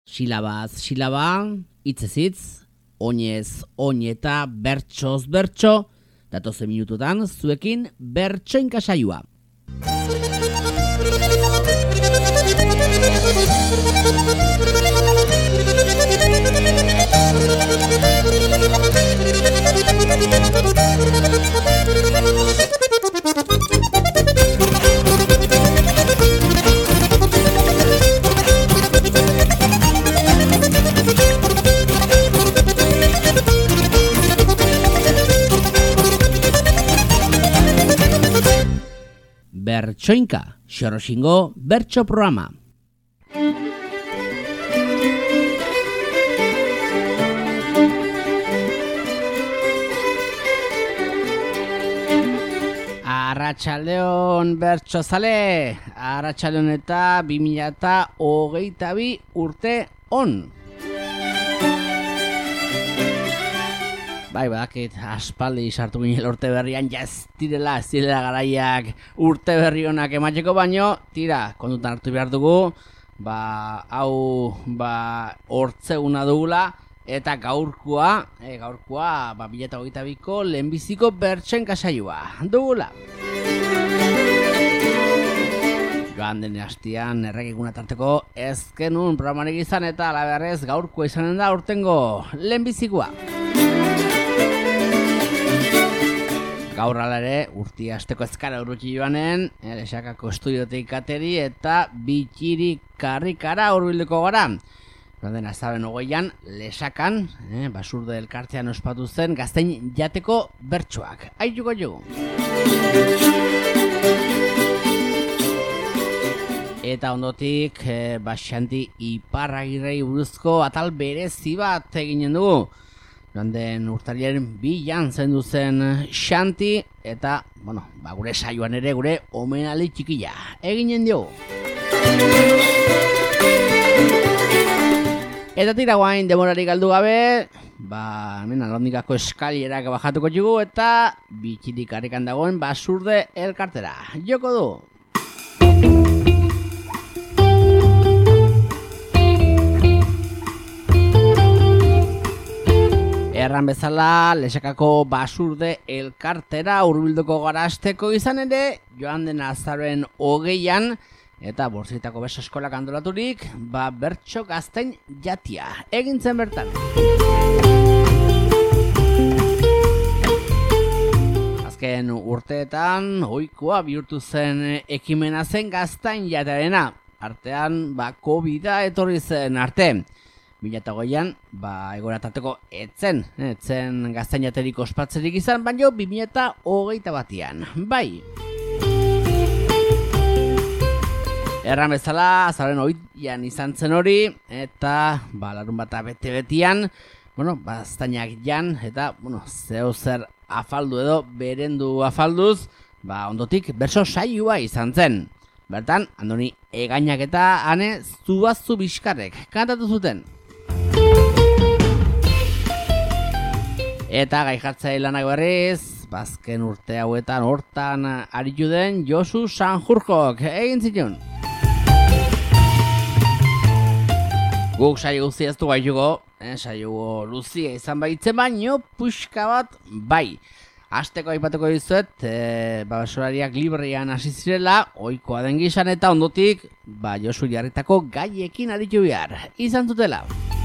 Silabaz silaba, hitzez hitz, oinez oin eta bertsoz bertso, datozen minututan zuekin bertsoinka saioa. Bertsoinka, Xoroxingo bertso programa. Arratsaldeon bertsozale, arratsaldeon eta 2022 urte on. Bai, badakit, aspaldi sartu ginen urte berrian, ez direla garaiak urte berri honak emateko, baino, tira, kontutan hartu behar dugu, hau, hortzeguna dugula, eta gaurkoa, 2022ko lehenbiziko bertsoinka saioa dugula. Joan den hastian erregikuna tarteko ez genuen programarik izan eta alaberrez gaurkoa izanen da urtengo lehenbizikoa. Gaur ala ere, urtia hasteko ezkara urruti joanen, Lesakako estudiotik ateri eta bitxiri karrikara hurbilduko gara. Den azaren 20an, Lesakan, Basurde elkartean ospatu zen gaztein jateko bertsoak. Aituko jugu. Eta ondotik, Xanti Iparragirrei buruzko atal berezi bat eginen dugu. Den urtarriaren 2an zendu zen Xanti, eta, gure saioan ere gure omenaldi txikia eginen diogu. Eta tira guain demorarik galdu gabe, hemen Alondikako eskailerak bajatuko dugu eta bitxirik harrikan dagoen Basurde elkartera. Joko du! Erran bezala, Lesakako Basurde elkartera hurbilduko gara asteko izan ere, joan den azaroaren 20an, eta Bortzitako beso eskolak antolaturik, bertso gaztein jatia egin zen bertan. Azken urteetan, ohikoa bihurtu zen ekimena zen gaztein jatiarena. Artean, COVID-a etorri zen arte. 2008an, egora tarteko etzen gaztein jaterik ospatzerik izan, baina 2021an, bai. Erran bezala, azaren 20an izan zen hori, eta larun bata bete-betian, gaztainak jan, eta zeo zer afaldu edo berendu afalduz, ondotik berso saioa izan zen. Bertan, Andoni Egainak eta Ane Zubazu Bizkarrek kantatu zuten. Eta gai jartzaile lanak berriz, bazken urte hauetan hortan aritu den Josu Sanjurjok egin zituen. Guk saio guztia ez du gaituko, saio luzia izan baitzen baino, puxka bat bai. Asteko aipatuko dizuet, basolariak librean hasi zirela, ohikoa den gizan eta ondotik, Josu jarritako gaiekin aritu behar izan zutela.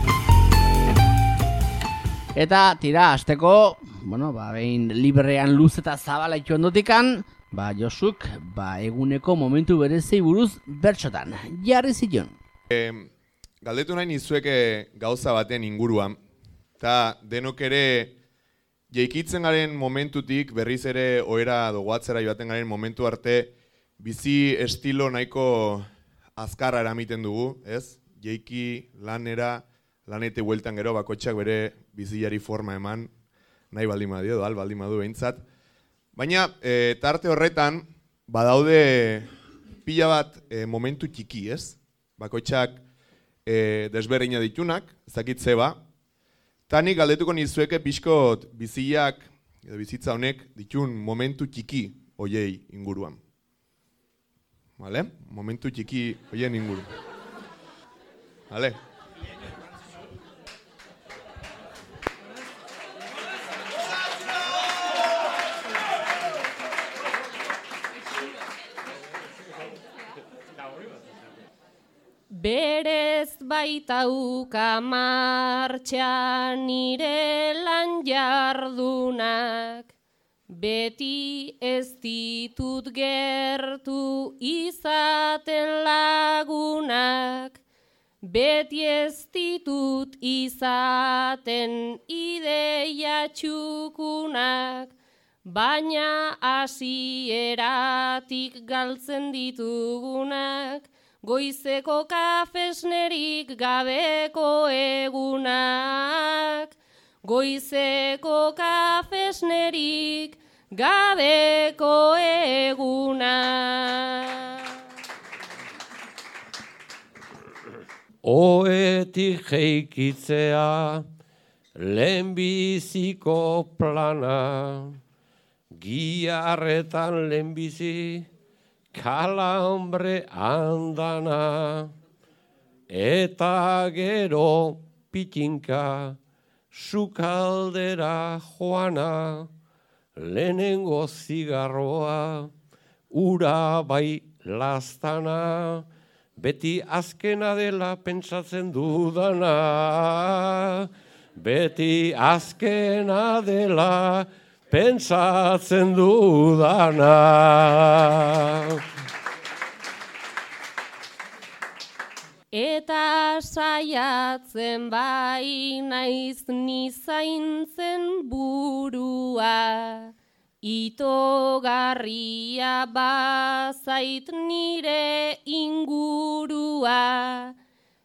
Eta tira, asteko, behin librean luz eta zabala itxu ondotikan, Josuk, eguneko momentu berezei buruz bertsotan jarri zituen. Galdetu nahi nizueke gauza baten inguruan, eta denok ere jaikitzen garen momentutik, berriz ere ohera dogoatzera joaten garen momentu arte, bizi estilo nahiko azkarra eramiten dugu, ez? Jaiki lanera, lanete bueltan gero bakotxak bere bizilari forma eman, nahi baldin badu, baldin badu behintzat. Baina, tarte horretan, badaude pila bat momentu txiki, ez? Bakotxak desberdina ditunak, ezakit zeba. Tanik galdetuko nizueke pixkot bizilak, edo bizitza honek, ditun momentu txiki hoiei inguruan. Vale? Momentu txiki hoien inguruan. Vale? baitauka martxan nire lan jardunak, beti ez ditut gertu izaten lagunak, beti ez ditut izaten ideia txukunak, baina hasieratik galtzen ditugunak, goizeko kafesnerik gabeko egunak, goizeko kafesnerik gabeko egunak. Oetik jeikitzea, lehenbiziko plana, giarretan lehenbizi, kalambre andana, eta gero pitinka, sukaldera joana, lehenengo zigarroa, ura bai lastana, beti azkena dela pentsatzen dudana, beti azkena dela pentsatzen dudana. Eta saiatzen bai naiz ni zaintzen burua, itogarria bazait nire ingurua,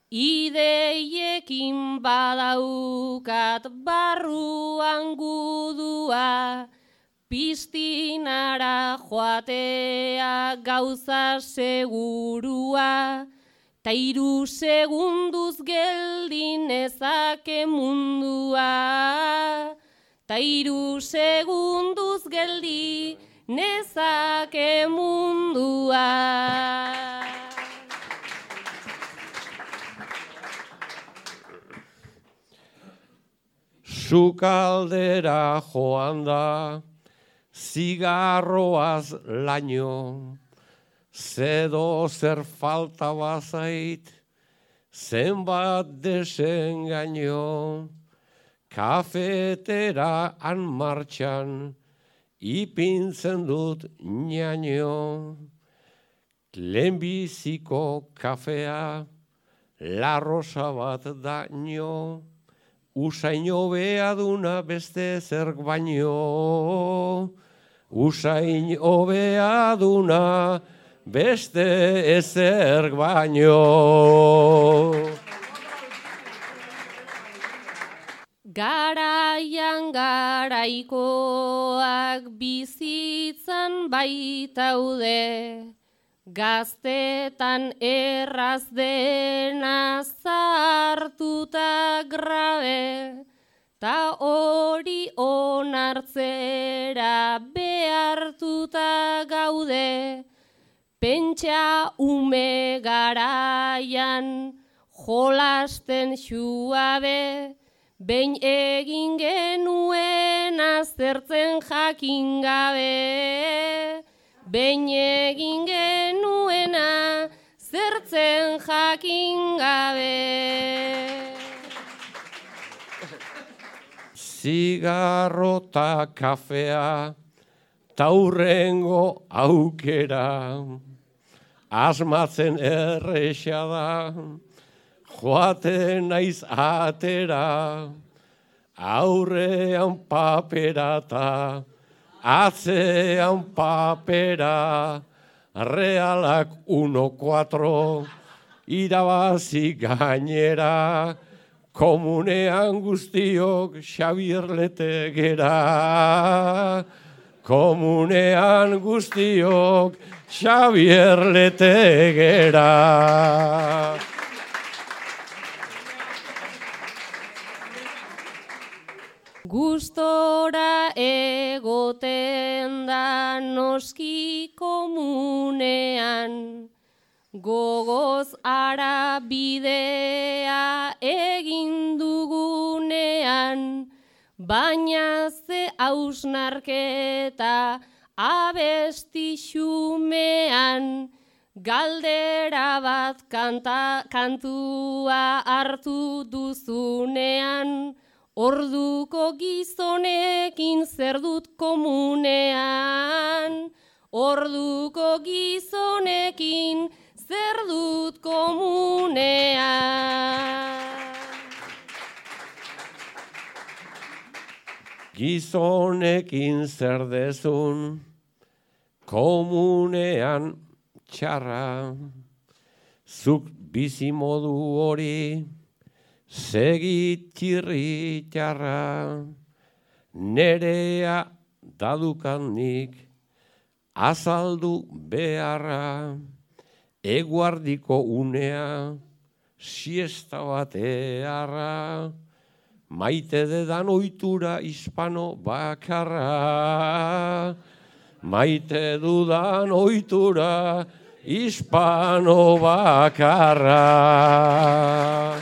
ideiekin badaukat barruan gudua, pistinara joatea gauza segurua, ta 3 segunduz geldi nezake mundua, ta 3 segunduz geldi nezake mundua. Sukaldera joan da, zigarroaz laino, zedo zer falta bazait, zenbat desengaino, kafeteraan martxan, ipintzen dut ñaño, lehenbiziko kafea, la rosa bat daño, usain hobea duna beste zerk baino, usain hobea duna beste ezerk baino. Garaian garaikoak bizitzan baitaude, gaztetan erraz dena zartuta grabe, ta hori onartzera behartuta gaude, pentsa ume garaian jolasten xuabe, behin egin genuen aztertzen jakin gabe, behin egin genuena zertzen jakin gabe. Zigarrota kafea, taurrengo aukera, asmatzen erresa da, joaten naiz atera, aurrean paperata, atzean papera, realak 1-4, irabazi gainera, komunean guztiok Xabier Letegera, komunean guztiok Xabier Letegera. Gustora egoten da noski komunean, gogoz ara bidea egin dugunean, baina ze hausnarketa abesti xumean, Galdera bat kantua hartu duzunean, orduko gizonekin zer dut komunean. Orduko gizonekin zer dut komunean. Gizonekin zer dezun, komunean txarra, zuk bizimodu hori, segitxirri txarra, nerea dadukanik, azaldu beharra, eguardiko unea, siesta batearra, maite dedan oitura hispano bakarra, maite dudan oitura hispano bakarra.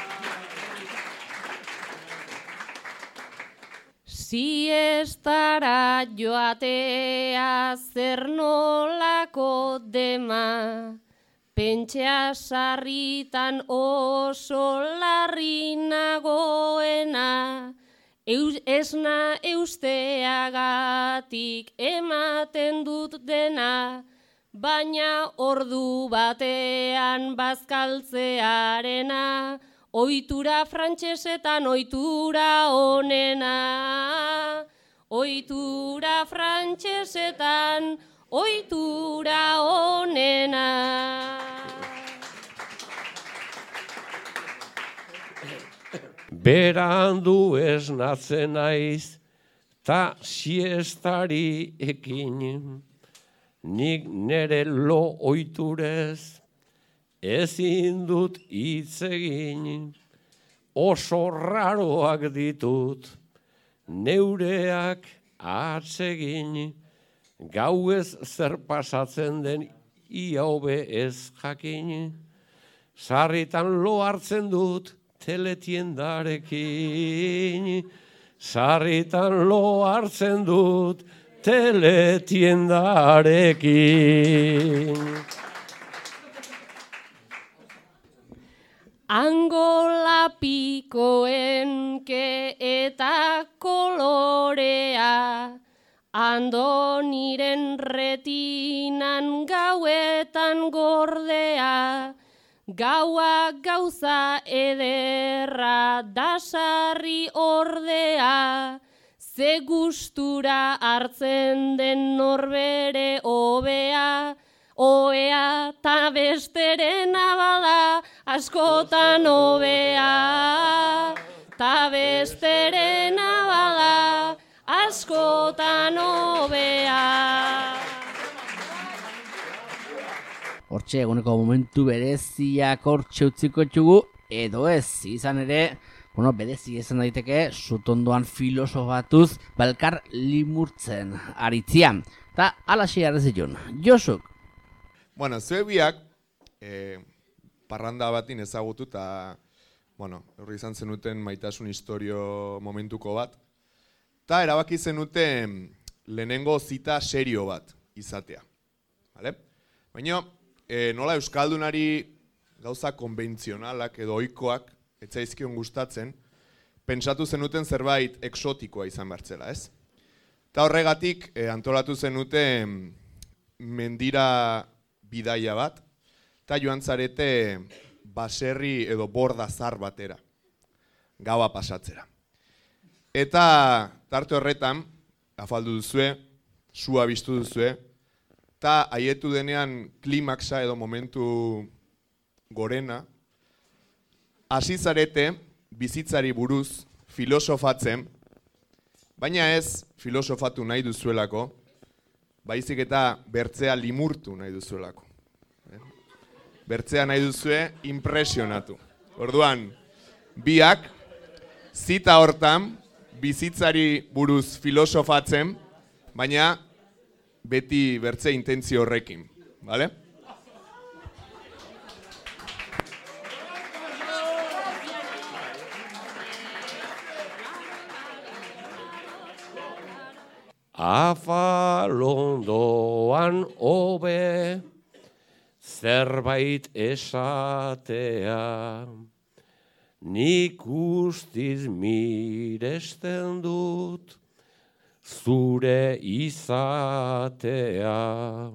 Siestara joatea zer nolako dema, pentsea sarritan oso larri nagoena, esna eusteagatik ematen dut dena, baina ordu batean bazkaltzearena, ohitura frantsesetan ohitura onena. Ohitura frantsesetan ohitura onena. Berandu esnatzen naiz, ta siestari ekin, nik nere lo ohiturez, ezin dut hitz egin, oso raroak ditut, neureak atsegin, gauez zer pasatzen den iaube ez jakin, sarritan lo hartzen dut teletiendarekin, sarritan lo hartzen dut teletiendarekin. Angola pikoen ke eta kolorea, andoniren retinan gauetan gordea, gaua gauza ederra dasarri ordea, ze gustura hartzen den norbere hobea, oea ta besterena bada askotan hobea, ta besterena bada askotan hobea. Hortxe eguneko momentu bereziak hortxe utziko txugu, edo ez, izan ere, berezi izan daiteke, sutondoan filosofatuz, balkar limurtzen aritzian. Ta alaxi arrezitun, Josuk. Zue biak, parranda batin ezagutu eta, horri izan zenuten maitasun historio momentuko bat. Ta erabaki zenuten lehenengo zita serio bat izatea. Baina, nola euskaldunari gauza konbentzionalak edo ohikoak etzaizkion gustatzen, pentsatu zenuten zerbait exotikoa izan bertzela, ez? Ta horregatik antolatu zenuten mendira bidaia bat, eta joan zarete baserri edo borda zar batera, gaua pasatzera. Eta tarte horretan, afaldu duzue, sua biztu duzue, eta haietu denean klimaxa edo momentu gorena, hasi zarete bizitzari buruz filosofatzen, baina ez filosofatu nahi duzuelako, baizik eta bertzea limurtu nahi duzuelako. Bertzea nahi duzue impresionatu. Orduan, biak zita hortan bizitzari buruz filosofatzen, baina beti bertze intentzio horrekin, bale? Afalondoan hobe, zerbait esatea. Nik guztiz miresten dut zure izatea.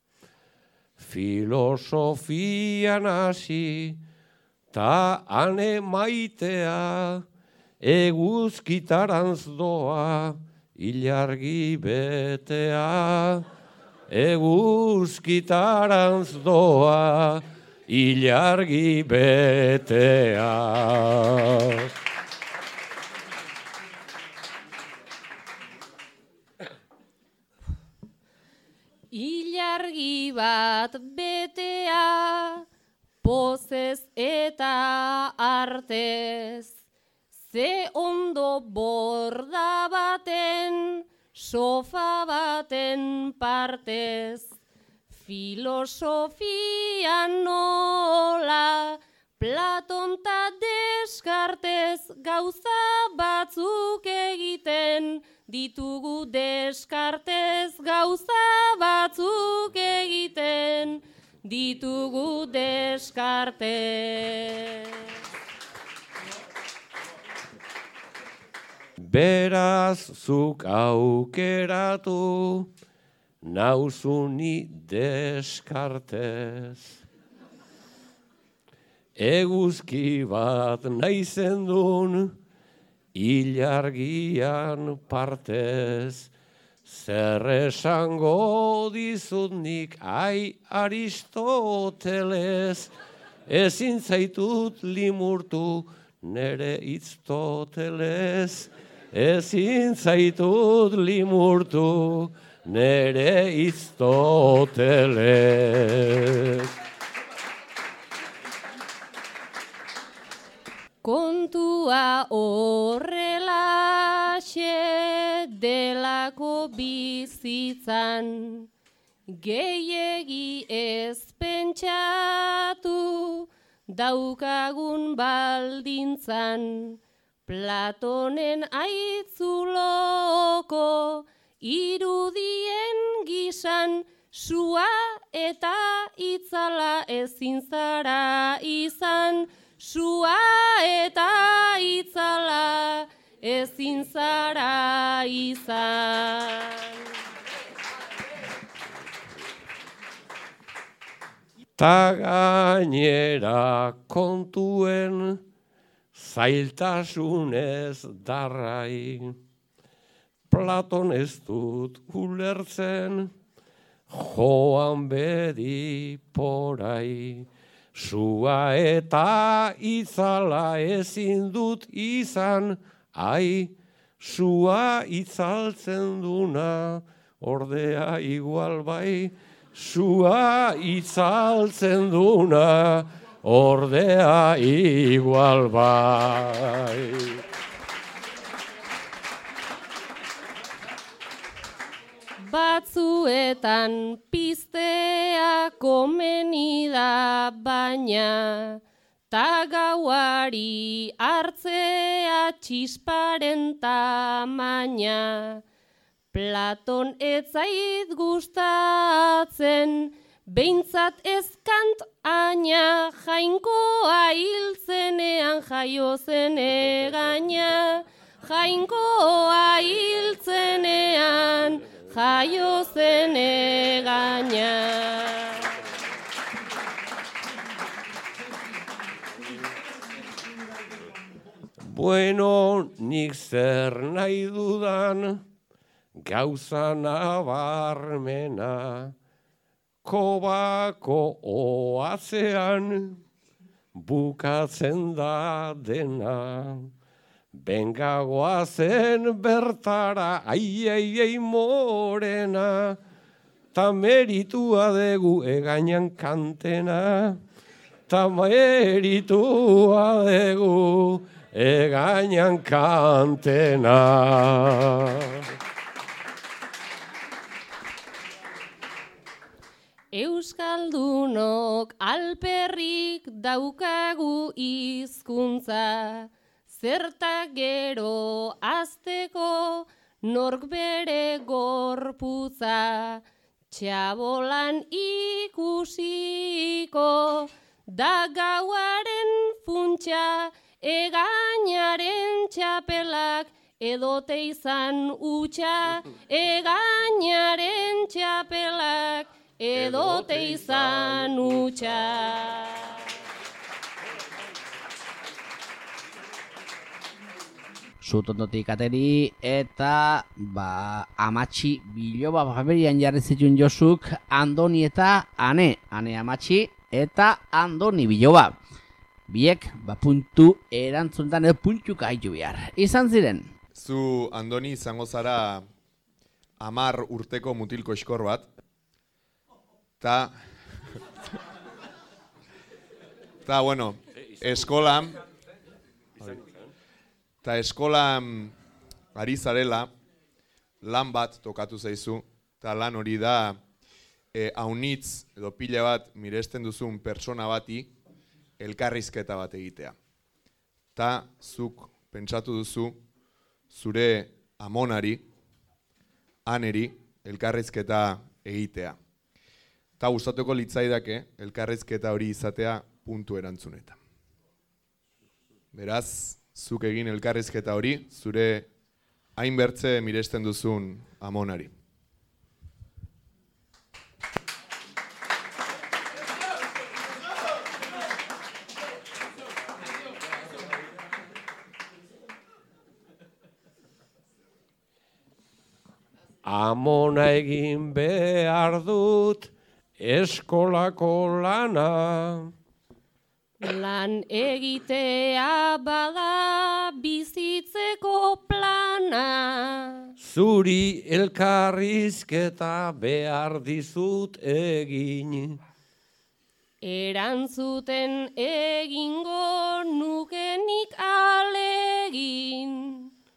Filosofian hasi ta ane maitea, eguzkitarantz doa ilargi betea. Eguzkitarantz doa ilargi betea. Ilargi bat betea, pozez eta artez, ze ondo borda baten, sofa baten partez. Filosofian nola, Platon ta Descartes, gauza batzuk egiten ditugu Descartes, gauza batzuk egiten ditugu Descartes. Beraz zuk aukeratu, nauzuni Descartes. Eguzki bat naizen dun, ilargian partez. Zer esango dizut nik, ai Aristoteles, ezin zaitut limurtu nere Aristoteles. Ezin zaitut limurtu nere Aristoteles. Kontua horrelaxe delako bizitzan, gehiegi ez pentsatu daukagun baldintzan. Platonen aitzuloko irudien gisan, sua eta itzala ezin zara izan. Sua eta itzala ezin zara izan. Ta gainera kontuen zailtasunez darrai. Platon ez dut ulertzen, joan bedi porai. Sua eta itzala ezin dut izan, ai, sua itzaltzen duna, ordea igual bai. Sua itzaltzen duna, ordea igual bai. Batzuetan piztea komeni da baina, ta gauari hartzea txisparen tamaina. Platon ez zait gustatzen, behintzat ez kant aina, jainkoa hiltzenean jaio zen egaina. Jainkoa hiltzenean jaio zen egaina. Bueno, nik zer nahi dudan, gauza nabarmena, kobako oatzean bukatzen da dena. Benga goazen bertara, ai morena, ta meritua dugu egainan kantena, ta meritua dugu egainan kantena. Euskaldunok alperrik daukagu hizkuntza, zertak gero azteko nork bere gorputza. Txabolan ikusiko da gauaren funtsa, egainaren txapelak edote izan utxa, egainaren txapelak edote izan utxa. Zutondotik ateri eta amatxi biloba familian jarri zituen Josuk Andoni eta Ane Amatxi eta Andoni biloba. Biek puntu erantzuntan edo puntuka haitu behar. Izan ziren. Zu Andoni izango zara 10 urteko mutilko eskor bat. Ta bueno, eskolan ari zarela lan bat tokatu zaizu, eta lan hori da aunitz edo pila bat miresten duzun persona bati elkarrizketa bat egitea. Ta zuk pentsatu duzu zure amonari, Aneri, elkarrizketa egitea. Ta gustatuko litzaidake elkarrizketa hori izatea puntu erantzunetan. Beraz, zuk egin elkarrizketa hori, zure hainbertze miresten duzun amonari. Amona egin behar dut eskolako lana. Lan egitea bada bizitzeko plana. Zuri elkarrizketa behar dizut egin. Erantzuten egingo nukenik alegin.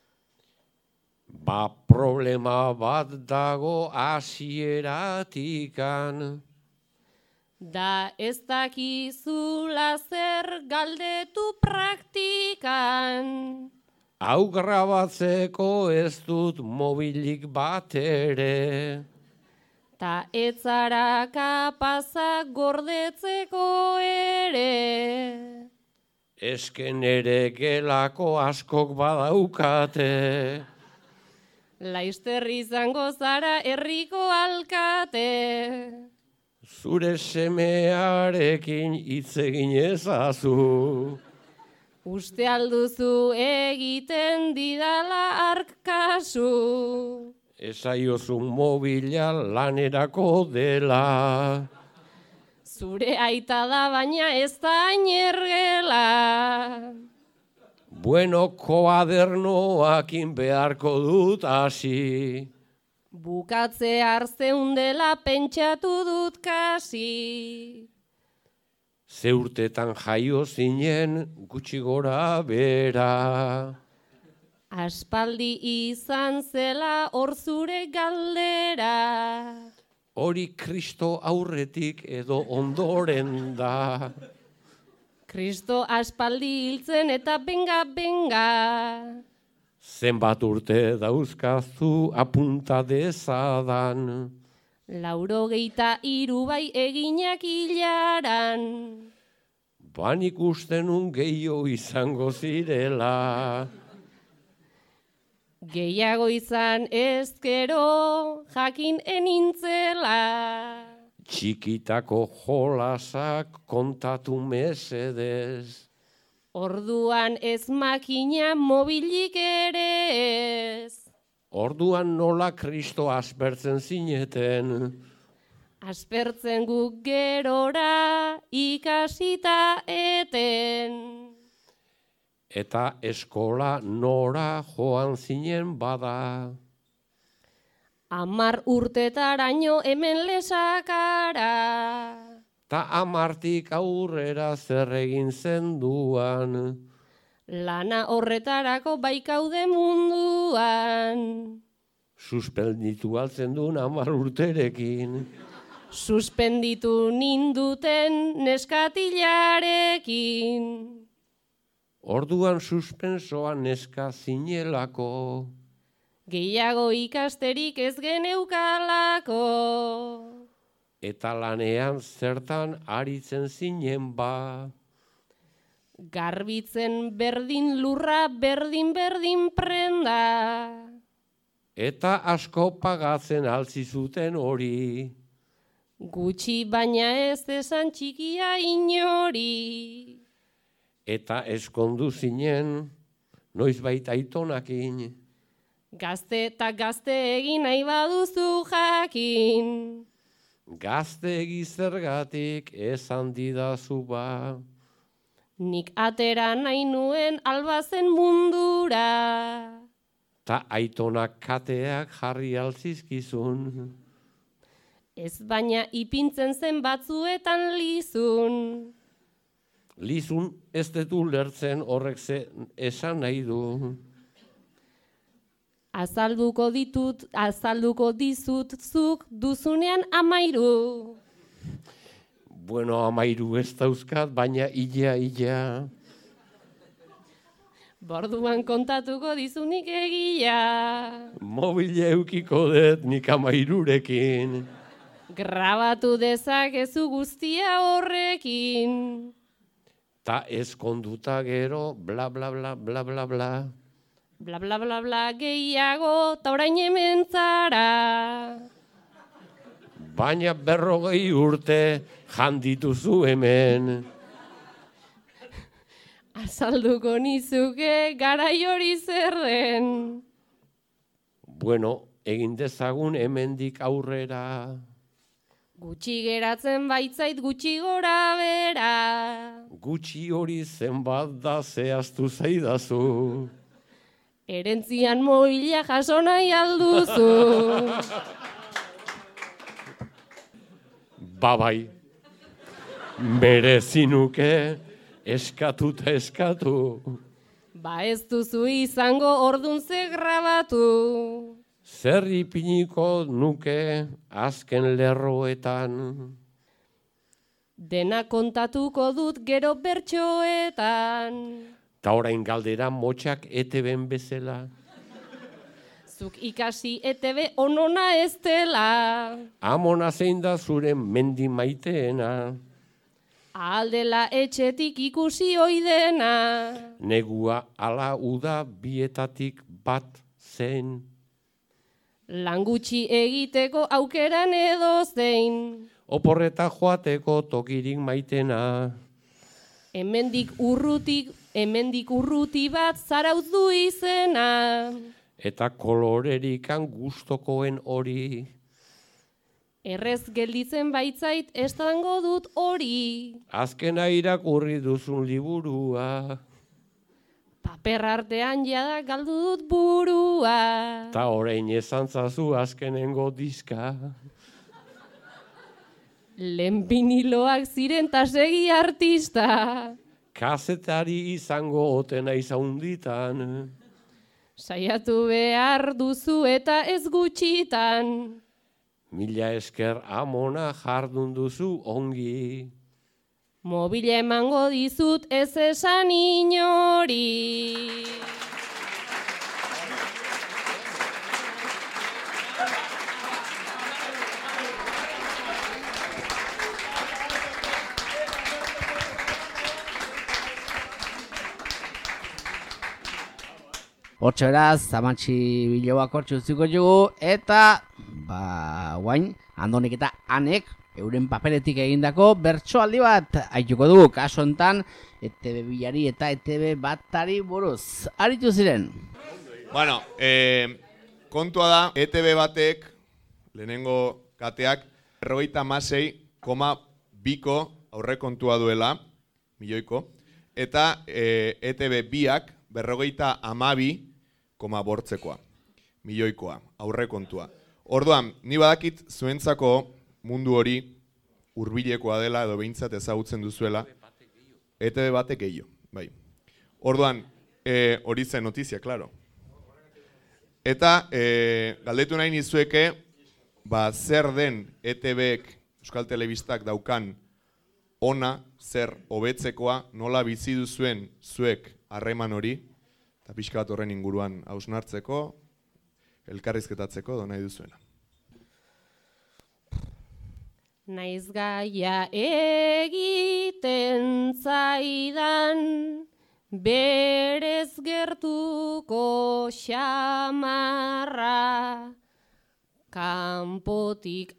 Problema bat dago hasieratikan. Da ez dakizula zer galdetu praktikan. Hau grabatzeko ez dut mobilik bat ere. Ta ez zara kapazak gordetzeko ere. Esken ere gelako askok badaukate. Laizter izango zara herriko alkate. Zure semearekin hitz egin ezazu. Uste alduzu egiten didala arkasu. Esaiozu mobila lanerako dela. Zure aita da baina ez da ainergela. Bueno, koadernoakin beharko dut hasi. Bukatzear zeundela pentsatu dut kasi. Ze urtetan jaio zinen gutxi gora bera. Aspaldi izan zela hor zure galdera. Hori Kristo aurretik edo ondoren da. Kristo aspaldi hiltzen eta benga. Zenbat urte dauzkazu apunta dezadan. 83 bai eginak hilaran. Banik uste nun gehiago izango zirela. Gehiago izan ezkero jakin enintzela. Txikitako jolasak kontatu mesedez. Orduan ez makina mobilik ere ez. Orduan nola Kristo aspertzen zineten. Aspertzen guk gerora ikasita eten. Eta eskola nora joan zinen bada. 10 urtetaraino hemen lesakara. Ta 10tik aurrera zer egin zenduan. Lana horretarako baikaude munduan. Suspenditu altzen duen 10 urterekin. Suspenditu ninduten neskatilarekin. Orduan suspensoa neska zinelako. gehiago ikasterik ez geneukalako. Eta lanean zertan aritzen zinen ba. Garbitzen berdin lurra, berdin prenda. Eta asko pagatzen altzizuten hori. Gutxi baina ez esan txikia inori. Eta eskondu zinen, noizbait aitonakin. Gazte eta gazte egin nahi baduzu jakin. Gazte zergatik esan didazu ba. Nik atera nahi nuen albazen mundura. Ta aitonak kateak jarri altzizkizun. Ez baina ipintzen zen batzuetan lizun. Lizun ez dut ulertzen horrek ze esan nahi du. Azalduko dizut zuk duzunean 13. Bueno, 13 ez dauzkat, baina ia. Borduan kontatuko dizunik egia. Mobile eukiko dut nik 13rekin. Grabatu dezakezu guztia horrekin. Ta eskonduta gero, bla bla bla bla bla bla. Bla bla bla bla gehiago, ta orain hemen zara. Baina 40 urte jandituzu hemen. Azalduko nizuke garai hori zer den. Bueno, egin dezagun hemendik aurrera. Gutxi geratzen baitzait gutxi gora bera. Gutxi hori zenbat da zehaztu zaidazu. Erentzian moila jaso nahi alduzu. Babai, merezinuke eskatu. Ba ez duzu izango ordun ze grabatu. Zer ipiniko nuke azken lerroetan. Dena kontatuko dut gero bertsoetan. Ta orain galdera motxak ETB-en bezala. Zuk ikasi ETB onona ez dela. Amona zein da zure mendi maiteena. Aldela etxetik ikusi oidena. Negua ala uda bietatik bat zen. Lan gutxi egiteko aukeran edo zein. Oporreta joateko tokirik maitena. Hemendik urruti bat zarauz du izena. Eta kolorerikan gustokoen hori. Errez gelditzen baitzait estango dut hori. Azkena irakurri duzun liburua. Paper artean jada galdu dut burua. Ta orain esan zazu azkenengo diska. Lehen biniloak ziren ta segi artista. Kazetari izango otena izaunditan. Saiatu behar duzu eta ez gutxitan. Mila esker amona jardun duzu ongi. Mobile emango dizut ez esan inori. Hortxe beraz, Amatxi Biloak hortxe utziko jugu, eta, guain, Andonek eta Anek, euren paperetik egindako bertsoaldi bat aituko dugu, kaso hontan, ETB bilari eta ETB batari buruz. Aritu ziren? Bueno, kontua da, ETB batek, lehenengo kateak, 56,2ko aurrekontua duela, milioiko, eta ETB biak, 52,2 milioikoa, aurrekontua. Orduan, ni badakit zuentzako mundu hori hurbilekoa dela edo behintzat ezagutzen duzuela. ETB batek gehiago, bai. Orduan, hori zen notizia, klaro. Eta galdetu nahi nizueke, zer den ETBek, Euskal Telebistak daukan ona, zer hobetzekoa, nola bizi duzuen zuek harreman hori, eta pixka bat horren inguruan hausnartzeko, elkarrizketatzeko edo nahi duzuena. Naiz gaia egiten zaidan, berez gertuko xamarra, kanpotik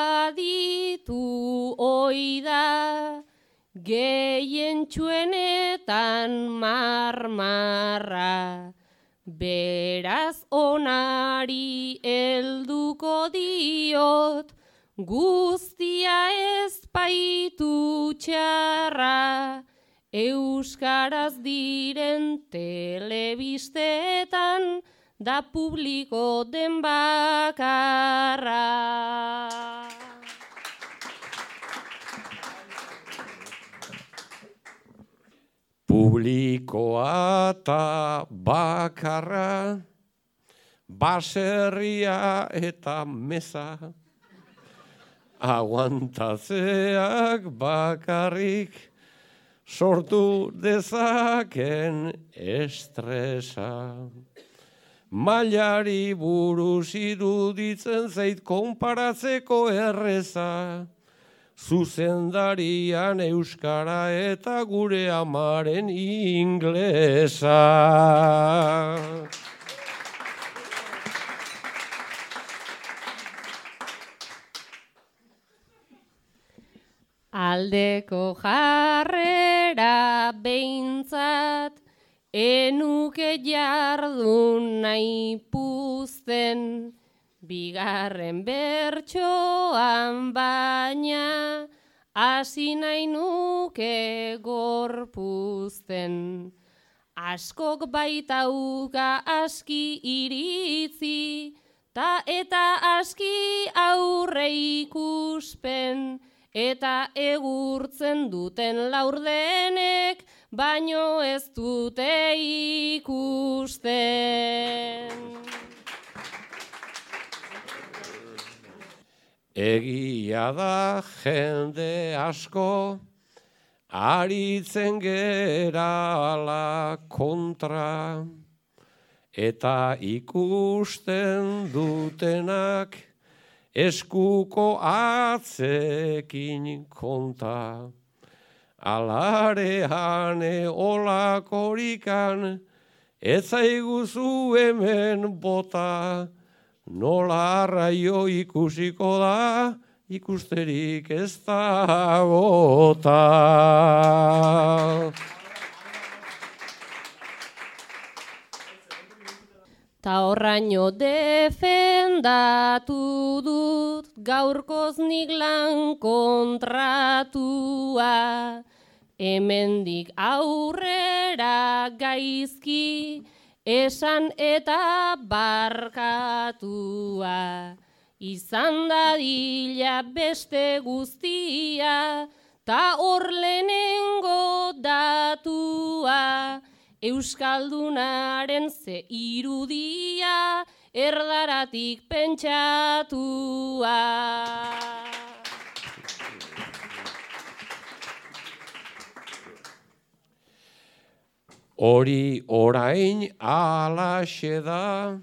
aditu oida, gehien txuenetan marmarra. Beraz onari helduko diot, guztia ez baitu txarra, euskaraz diren telebistetan, da publiko den bakarra. Publikoa eta bakarra, baserria eta meza, aguantatzeak bakarrik sortu dezaken estresa. Mailari buruz iruditzen zait konparatzeko erreza, zuzendarian euskara eta gure amaren inglesa. Aldeko jarrera behintzat, enuke jardun nahi puzten, bigarren bertsoan baina, hasi nahi nuke gorpuzten. Askok baitauka aski iritzi, eta aski aurre ikuspen, eta egurtzen duten laurdenek, baino ez dute ikusten. Egia da jende asko, aritzen gerala kontra, eta ikusten dutenak eskuko atzekin konta. Alarean olakorikan, ez zaiguzu hemen bota, nola arraio ikusiko da, ikusterik ez da gota. Ta horraino defendatu dut, gaurkoz nik lan kontratua. Hemendik aurrera gaizki, esan eta barkatua. Izan dadila beste guztia, ta hor lehenengo datua. Euskaldunaren ze irudia, erdaratik pentsatua. Hori orain alaxe da,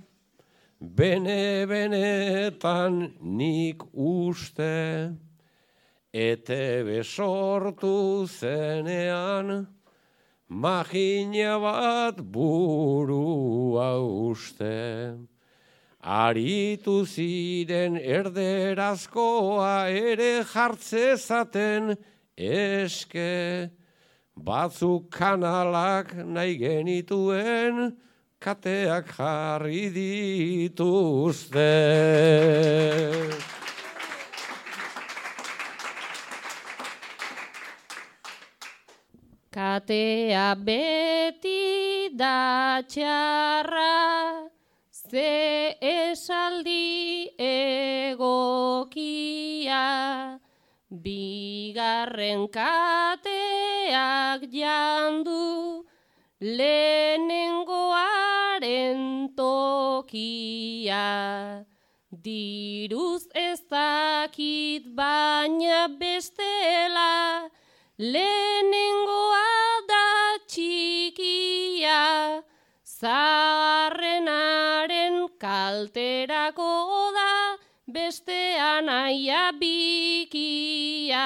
benetan nik uste, ETB sortu zenean, magina bat burua uste. Aritu ziren erderazkoa ere jartzezaten eske, batzuk kanalak nahi genituen, kateak jarri dituzte. Katea beti da txarra, ze esaldi egokia. Bigarren kateak jandu, lehenengoaren tokia. Diruz ez dakit baina bestela, lehenengoa da txikia, zaharrenaren kal kalterako da, bestean aia bikia.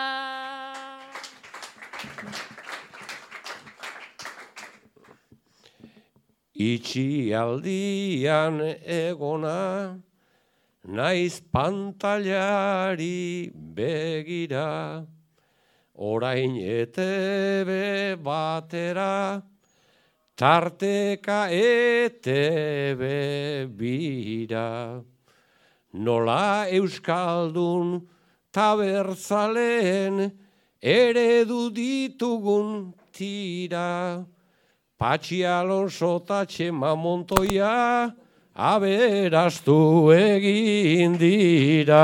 Itxialdian egona, naiz pantailari begira, orain ETB batera, tarteka ETB bira. Nola euskaldun tabertzaleen eredu ditugun tira, Patxi Alonso eta Txema Montoia aberastu egin dira.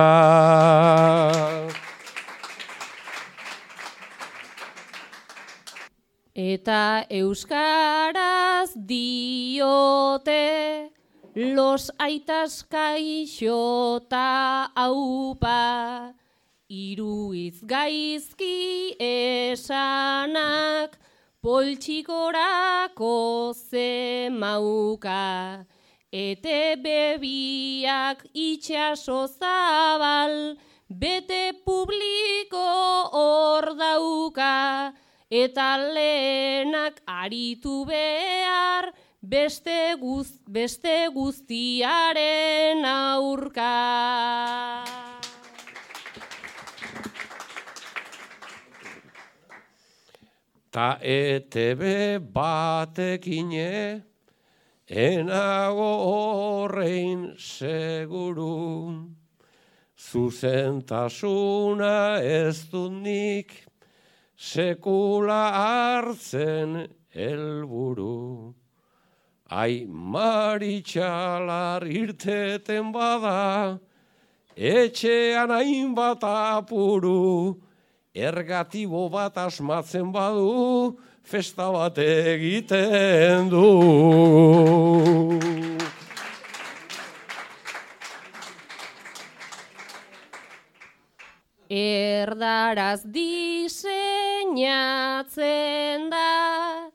Eta euskaraz diote, los aitas kaixo ta aupa, hiruitz gaizki esanak, poltsikorako zemauka, bebiak itxaso zabal, bete publiko hor dauka, eta lehenak aritu behar, beste guztiaren aurka. Ta ETB batekine, enago horrein seguru, zuzentasuna ez dut nik, sekula hartzen helburu. Ai, Maritxalar irteten bada, etxean hainbat apuru, ergatibo bat asmatzen badu, festa bat egiten du. Erdaraz diseinatzen da,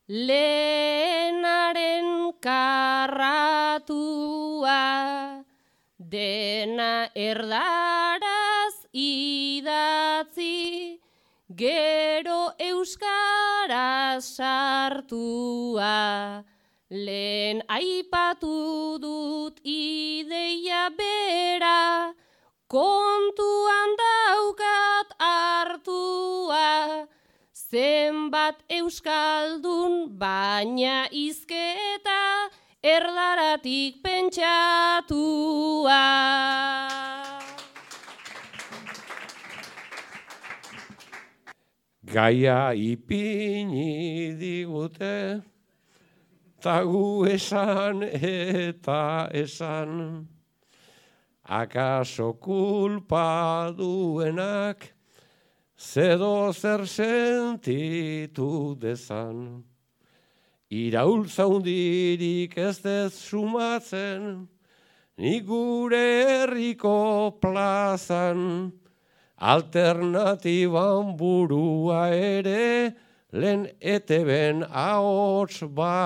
lehenaren karratua, dena erdaraz idatzi, gero euskaraz sartua. Lehen aipatu dut ideia bera, kontuan daukat hartua, zenbat euskaldun baina hizketa erdaratik pentsatua. Gaia ipini digute, ta gu esan eta esan. Akaso kulpa duenak, zedo zer sentitu dezan. Iraultza hundirik ez dez sumatzen, nik gure herriko plazan, alternatiban burua ere, lehen ETB-en ahots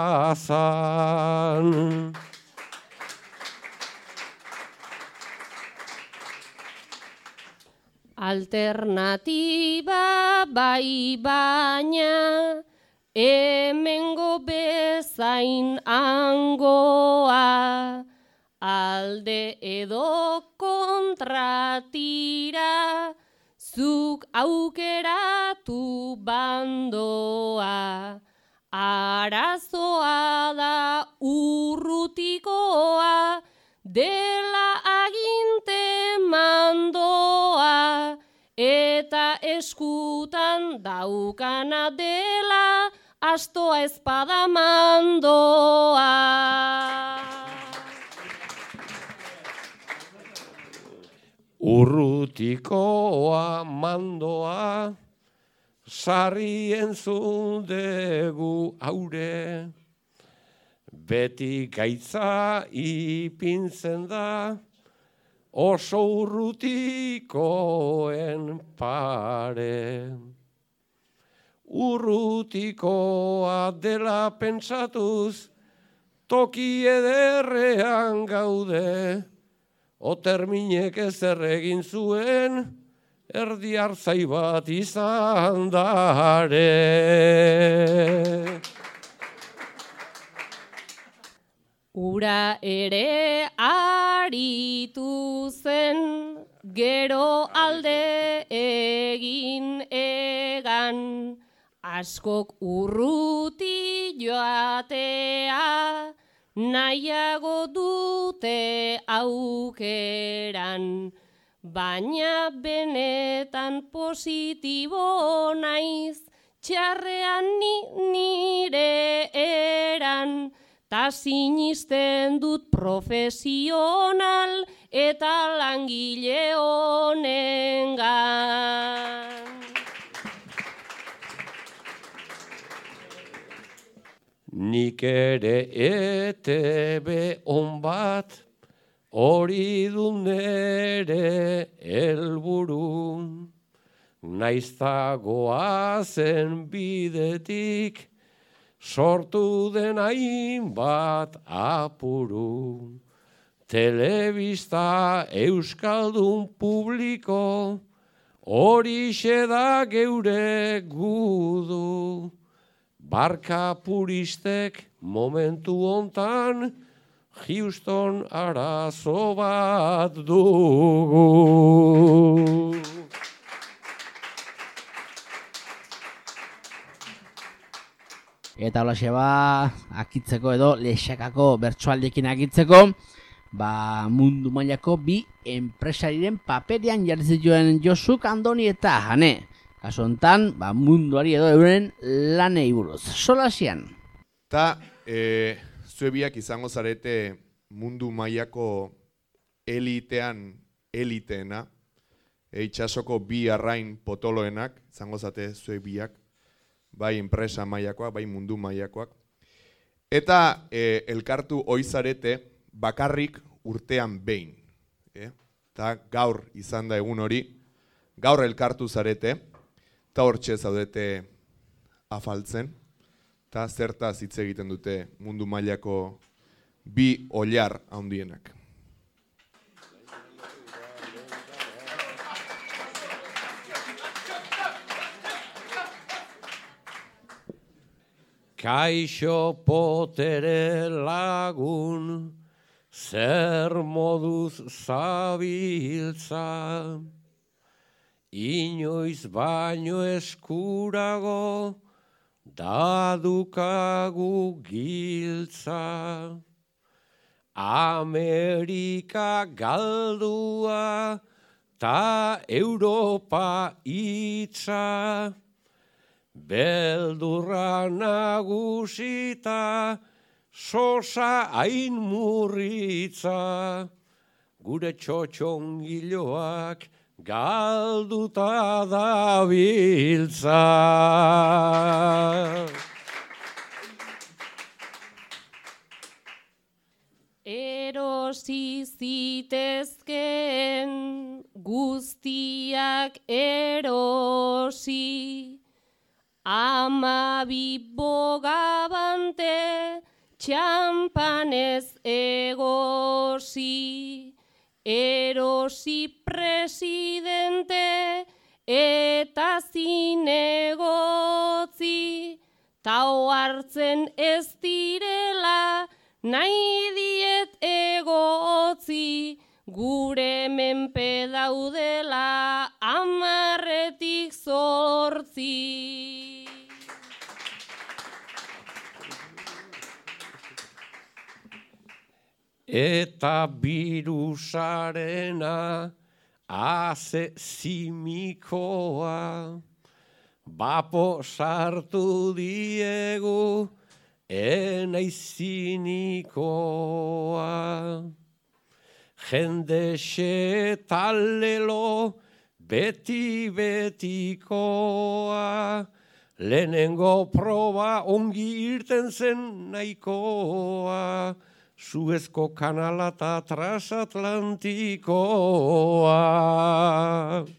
bazan. Alternatiba bai baina, hemengo bezain angoa, alde edo kontratira, zuk aukeratu bandoa. Arazoa da urrutikoa, dela aginte mandoa, eta eskutan daukana dela, astoa espada mandoa. Urrutikoa mandoa, sarri entzun dugu haure, beti gaitza ipintzen da, oso urrutikoen pare. Urrutikoa dela pentsatuz, toki ederrean gaude, Oterminek ezer egin zuen, erdi hartzai bat izan dare. Ura ere aritu zen, gero alde egin egan, askok urruti joatea, nahiago dute aukeran, baina benetan positibo naiz, txarrean nire eran, ta sinisten dut profesional eta langile honengan. Nik ere ETB on bat, hori du nere helburu, naizta goazen bidetik, sortu den hainbat apuru. Telebista euskaldun publiko, horixe da geure gudu. Barka puristek momentu hontan, Houston arazo bat dugu. Eta holaxe akitzeko edo lexakako bertsoaldiekin akitzeko, mundu mailako bi enpresariren paperian jarri zituen Josuk, Andoni eta Jane. Kaso hontan, munduari edo euren lanei buruz. Solasian. Ta, zue biak izango zarete mundu mailako eliteena, itxasoko bi arrain potoloenak, izango zate zue biak, bai enpresa mailakoak, bai mundu mailakoak. Eta elkartu oizarete bakarrik urtean behin. Eta gaur izan da egun hori, gaur elkartu zarete, eta hortxe zaudete afaltzen, eta zertaz hitz egiten dute mundu mailako bi oilar handienak. Kaixo potere lagun, zer moduz zabiltza, inoiz baino eskurago, dadukagu giltza. Amerika galdua, ta Europa itza, beldurra nagusita, sosa hain murritza, gure txotxongiloak galduta dabiltza. Erosi zitezkeen guztiak erosi, 12 bogabante txampanez egosi, erosi presidente eta zinegotzi, tau hartzen ez direla nahi diet egotzi, gure menpe daudela 10-tik 8. Eta birusarena haze zimikoa, bapo sartu diegu enaizinikoa. Jende xetalelo beti betikoa, lehenengo proba ongi irten zen nahikoa, Suezko kanala eta transatlantikoa.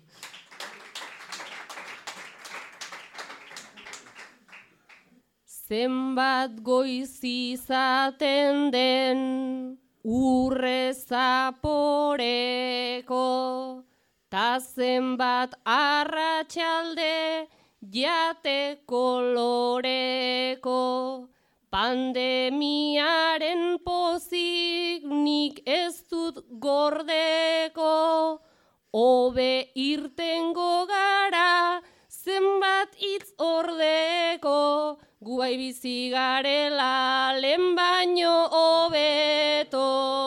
zenbat goiz izaten den urre zaporeko, ta zenbat arratsalde jate koloreko, pandemiaren pozik nik ez dut gordeko, hobe irtengo gara zenbat hitz ordeko, gu bai bizi garela lehen baino hobeto.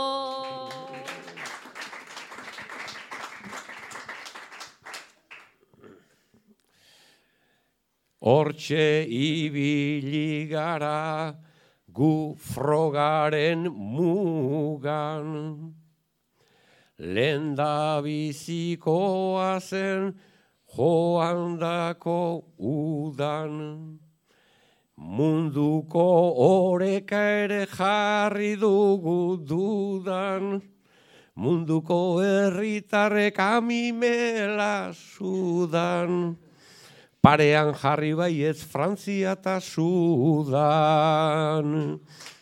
Hortxe ibili gara gu frogaren mugan, lenda bizikoa zen joandako udan, munduko oreka ere jarri dugu dudan, munduko herritarrek amimela sudan, parean jarri baietz Frantzia eta Sudan.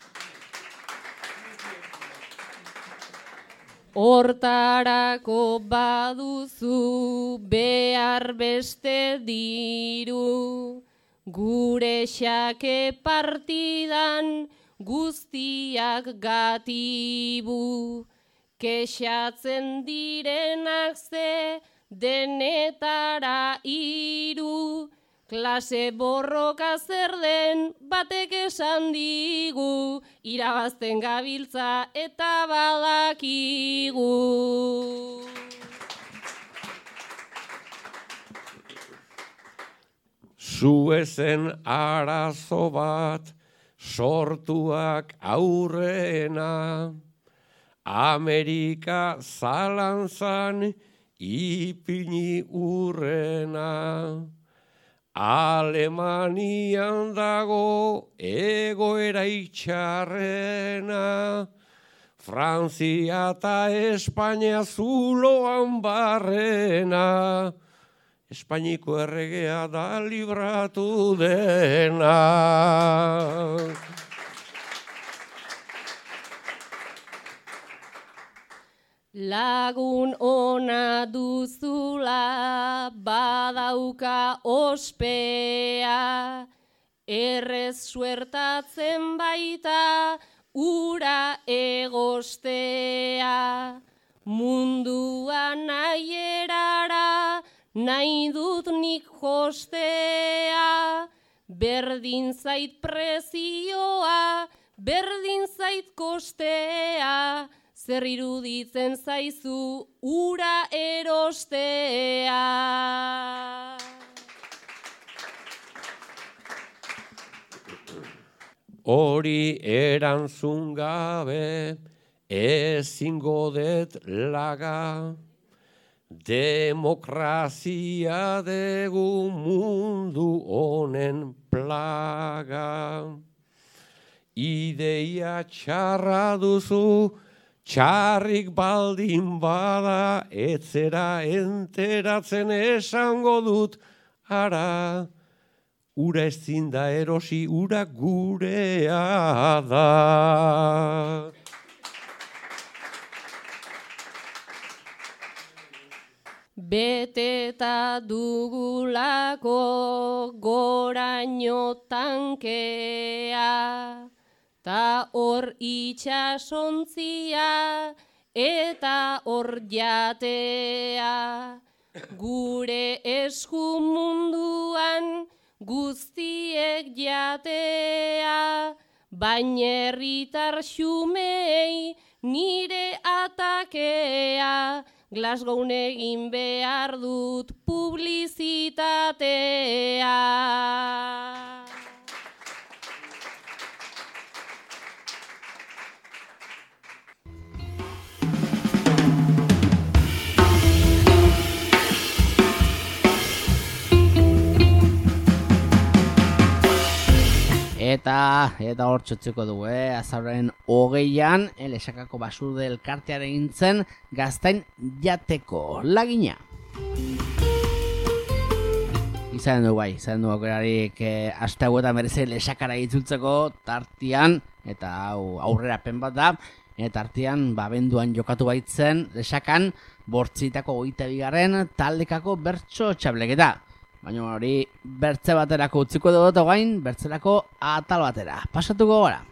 Hortarako baduzu behar beste diru, gure xake partidan guztiak gatibu, kexatzen direnak ze denetara iru, klase borroka zer den batek esan digu, irabazten gabiltza eta badakigu. Suezen arazo bat sortuak aurrena, Amerika zalantzan ipini urrena, Alemanian dago egoera itxarrena, Frantzia eta Espainia zuloan barrena, Espainiko erregea da libratu dena. Lagun ona duzula badauka ospea, errez suertatzen baita ura egostea, mundua nahi erara nahi dut nik jostea, berdin zait prezioa, berdin zait kostea, zer iruditzen zaizu ura erostea. Hori erantzun gabe ezingo det laga, demokrazia dugu mundu honen plaga. Ideia txarra duzu, txarrik baldin bada, etzera enteratzen esango dut ara, ura ezin da erosi, ura gurea da. Beteta dugulako goraino tankea, ta hor itxasontzia eta hor jatea, gure esku munduan guztiek jatea, baina herritar xumei nire atakea, Glasgown egin behar dut publizitatea. Eta hor txotzeko dugu, azaroaren 20an, Lesakako Basurde elkartearen gintzen gaztain jateko lagina. izan du aukerarik aste hauetan bereze lesakara itzultzeko tartian, eta hau aurrerapen bat da, eta tartian abenduan jokatu baitzen lesakan bortzitako 22. taldekako bertso txableketa. Baina hori bertze baterako utziko dugu eta gain bertzelako atal batera. Pasatuko gara.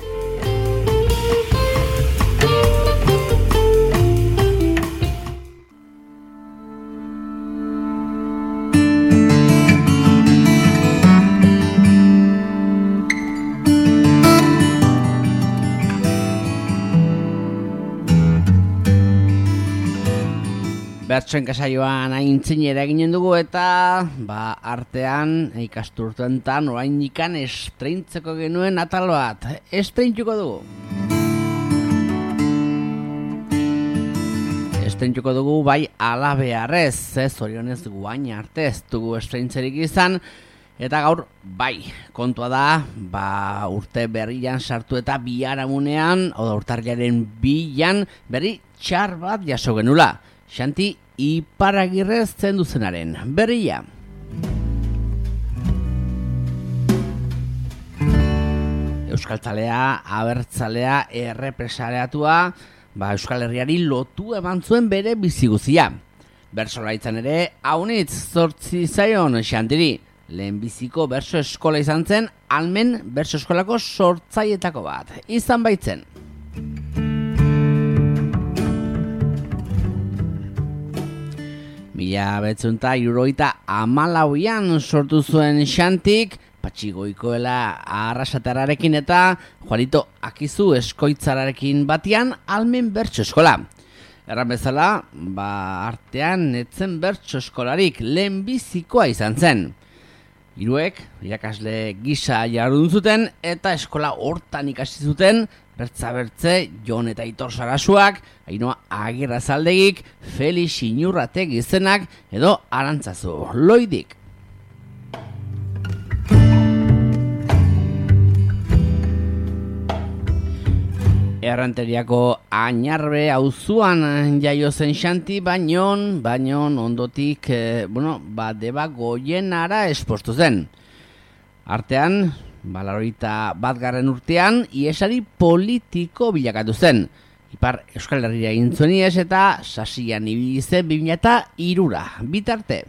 Bertsoen kasaioan aintzinera eginen dugu eta artean ikasturteetan oraindikan estreintzeko genuen atal bat. Estreintuko dugu. Estreintuko dugu bai alabearrez, zorionez guain arte ez dugu estreintzerik izan. Eta gaur, bai, kontua da, urte berrian sartu eta biharamunean, oda urtarriaren 2an, berri txar bat jaso genula. Xanti Iparragirre zendu zenaren berria. Euskaltzalea, abertzalea, errepresareatua, Euskal Herriari lotu eman zuen bere biziguzia. Bertsolaritzan ere, haunitz zortzi zaion Xantiri. Lehenbiziko bertso eskola izan zen, almen bertso eskolako sortzaietako bat. Izan baitzen. Mila betzunta irurogeita 14an sortu zuen Xantik, Patxi Goikoela arrasatararekin eta Juanito Akizu eskoitzararekin batian almen bertso eskola. Erran bezala, artean netzen bertso eskolarik lehenbizikoa izan zen. Hiruek irakasle gisa jardun zuten eta eskola hortan ikasi zuten bertza-bertze Jon eta Aitor Sarasuak, Ainhoa Agirrazaldegik, Felix Inurratek izenak edo Arantzazu Loidik. Erranteriako Añarbe auzuan jaio zen Xanti, baino ondotik Deba Goienara espostu zen. Artean, 81. urtean, iesari politiko bilakatu zen. Ipar Euskal Herria egin zuen ies eta sasian ibili zen 2003 bitarte.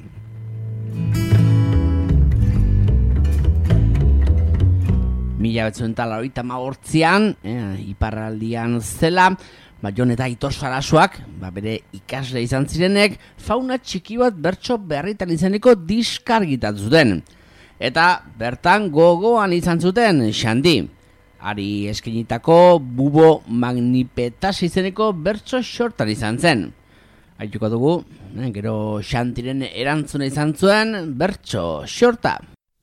Mila betzuntan 1998an, iparraldian zela, Jon eta Aitor Sarasuak, bere ikasle izan zirenek, fauna txiki bat bertso berritan izeneko diskargitatu zuten. Eta bertan gogoan izan zuten Xanti. Ari eskenitako Bubo Magnipetas izeneko bertso xortan izan zen. Aituko dugu, gero Xantiren erantzuna izan zuen bertso xorta.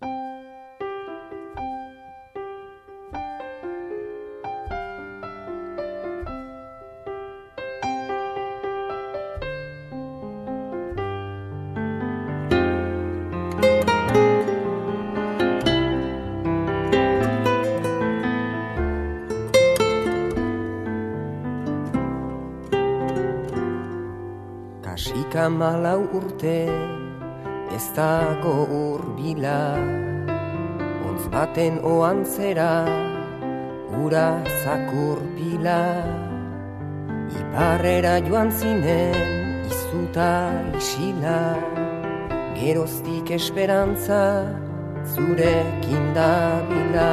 Malau urte ez dago urbila, ontz baten oantzera ura zakurpila. Iparrera joan zinen izuta isila, geroztik esperantza zurekin dabila.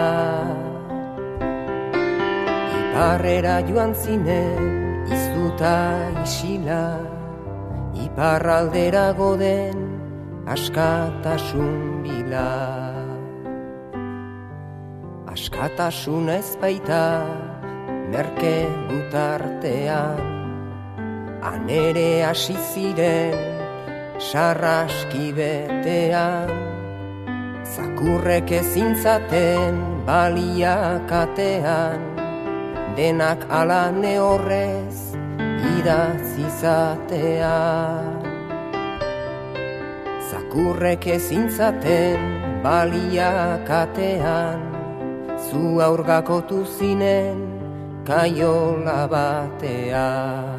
Iparrera joan zinen izuta isila, iparraldera goden askatasun bila. Askatasuna ez baita merke butartean, anere hasi ziren sarraski betean. Zakurrek ezintzaten baliakatean, denak ala nehorrez idatzizatean. Zakurrek ezintzaten baliakatean, zu aurgakotu zinen kaiola batean.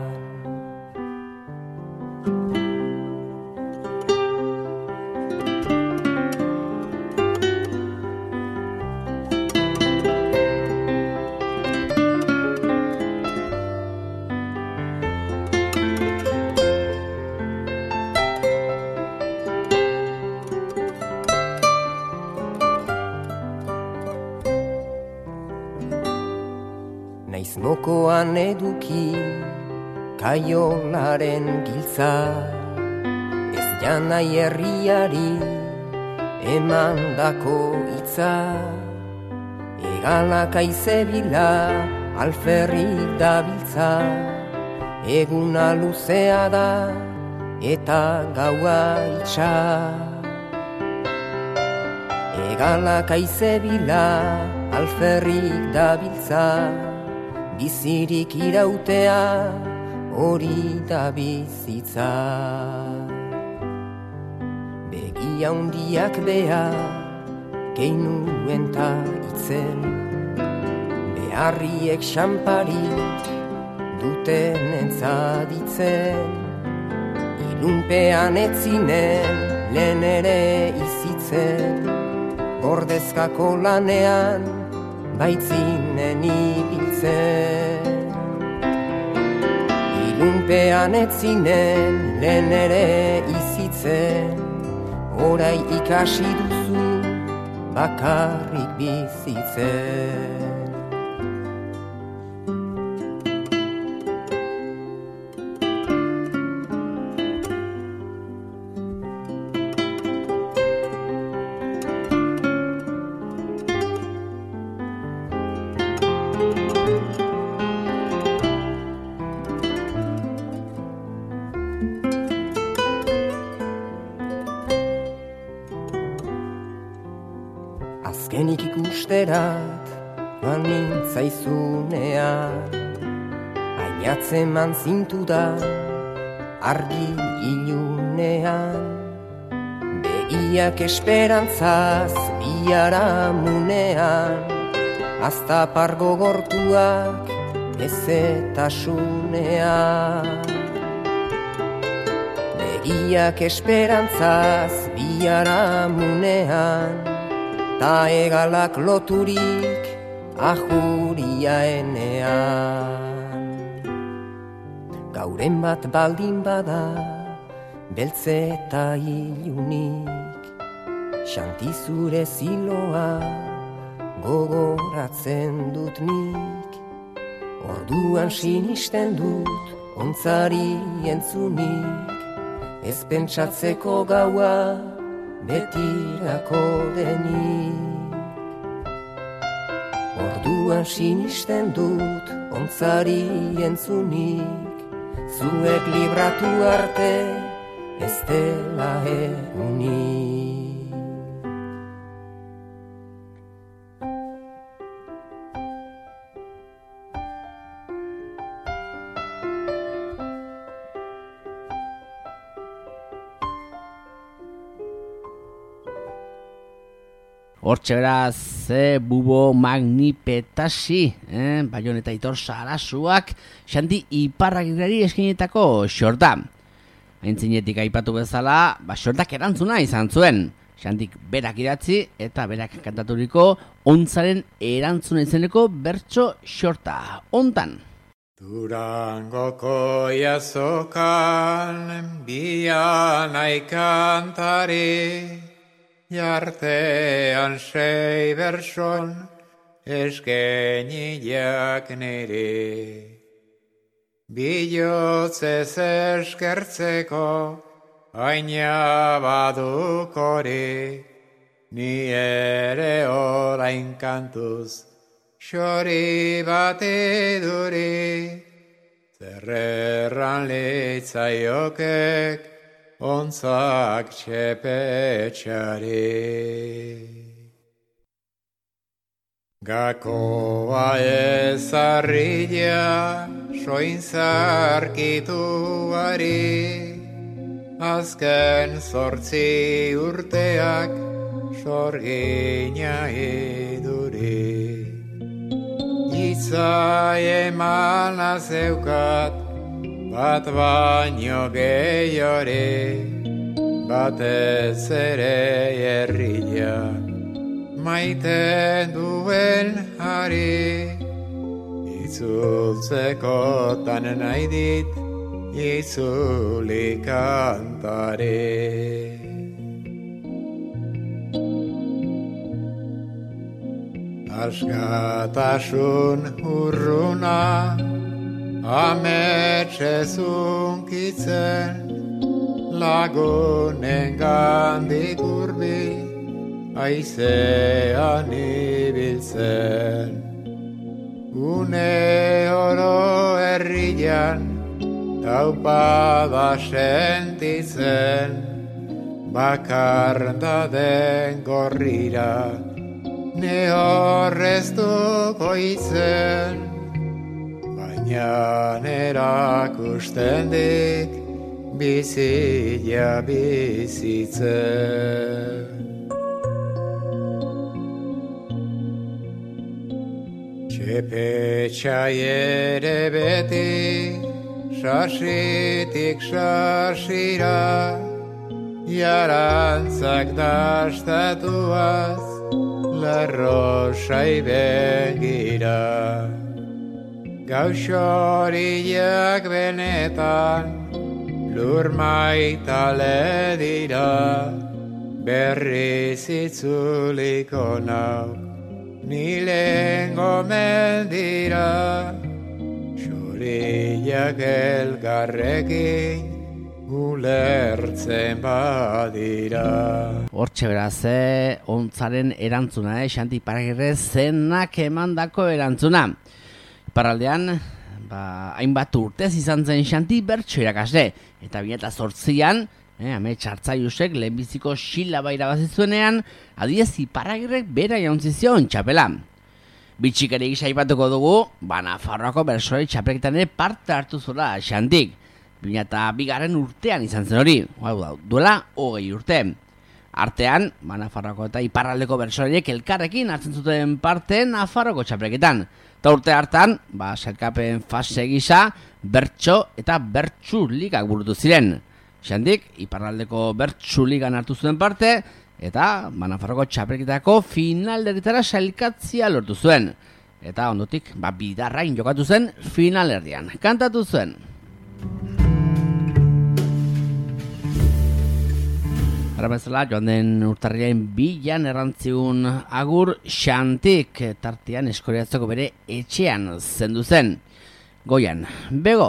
naiz mokoan eduki kaiolaren giltza, ez janai herriari emandako hitza, egalak aizebila alferrik dabiltza, eguna luzea da eta gaua itxa. Egalak aizebila alferrik dabiltza, bizirik irautea hori da bizitza. Begia hundiak bea keinuen ta itzen, beharriek xamparik duten entzaditzen, ilunpean etzinen lehen ere izitzen, ordezkako lanean baitzinen ibiltzen. Ilunpean etzinen lehen ere izitzen, orai ikasi duzu bakarrik bizitzen. Azkenik ikusterat joan nintzaizunean, ainatzen zintudan argi ilunean, begiak esperantzaz biharamunean, aztapar gogortuak ezetasunean. Begiak esperantzaz biharamunean, ta egalak loturik ajuriaenean. Gauren bat baldin bada, beltze eta ilunik, xanti zure ziloa gogoratzen dut nik. Orduan sinisten dut ontzari entzunik, ez pentsatzeko gaua betirako denik. Orduan sinisten dut ontzari entzunik, zuek libratu arte ez dela egunik. Hortxe beraz, bubo magnipetasi, Baioneta Aitor Sarasuak, Xanti Iparragirreri eskinetako xorta. Aintzinetik aipatu bezala, xortak erantzuna izan zuen. Xantik berak idatzi eta berak kantaturiko ontzaren erantzuna izeneko bertso xorta. Hontan. Durangoko jazokan bianai kantari, jartean 6 berson eskeniak niri. Bilotzez eskertzeko aina badukori, ni ere orain kantuz xori bat iduri. Zerrerran litzaiokek ontzak txepetxari. Gakoa ezarria soin zarkituari, azken 8 urteak sorgina iduri. Itza emana zeukat bat baino gehiore, batez ere herria maite duen hari. Itzultzekotan nahi dit itzuli kantare. Askatasun urrun eguna ametxe zunkitzen, lagunen gandik urbi aizean ibiltzen. Une oro herrian taupada sentitzen, bakar da den gorrira ne horreztuko izen, baina erakusten dik bizia bizitzen. Txepetxai ere beti, sasitik sasira, jarantzak dastatuaz, lerrosai begira. Gauzoriak benetan, lur maitale dira, berriz itzuliko nauk, nile gomendira, xoriak elgarrekin ulertzen badira. Hortxe beraz, ontzaren erantzuna, Xanti Iparragirre zenak emandako erantzuna. Iparraldean, hainbat urtez izan zen Xanti bertso irakasle, eta 2008an, Amets Hartzaiusek lehenbiziko silaba irabazi zuenean, adiez Iparragirrek bera jauntzi zion txapela. Bitxikeri gisa aipatuko dugu, Nafarroako bertsolari txapelketan ere parte hartu zuela Xantik. 2002 urtean izan zen hori, duela 20 urte. Artean, Nafarroako eta Iparraldeko bertsolariek elkarrekin hartzen zuten parte Nafarroako txapelketan. Eta urte hartan, sailkapen fase gisa, bertso eta bertsu ligak burutu ziren. Xantik, Iparraldeko bertsu ligan hartu zuen parte, eta Nafarroko txapelketako finalerdietara sailkatzia lortu zuen. Eta ondotik, bidarrain jokatu zen finalerdian. Kantatu zuen. Ara bezala, joan den urtarriaren 2an errantziun agur Xantik, tartean Eskoriatzeko bere etxean zendu zen. Goian, bego!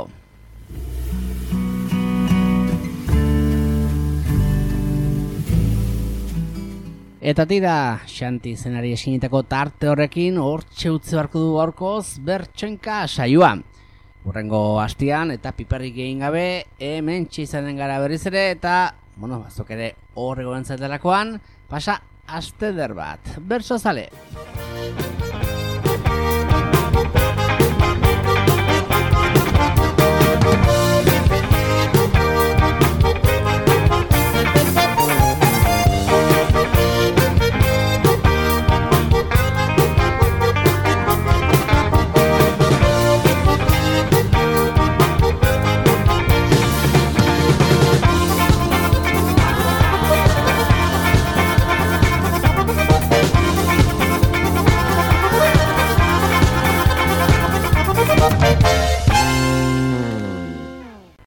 Eta tira, Xanti zenari esinitako tarte horrekin hortxe utzi beharko du gaurkoz bertsoenka saioa. Hurrengo hastian eta piperrik egin gabe hemen izanen gara berriz ere eta azok ere horrego entzatelakoan pasa aste eder bat. Bertso zale!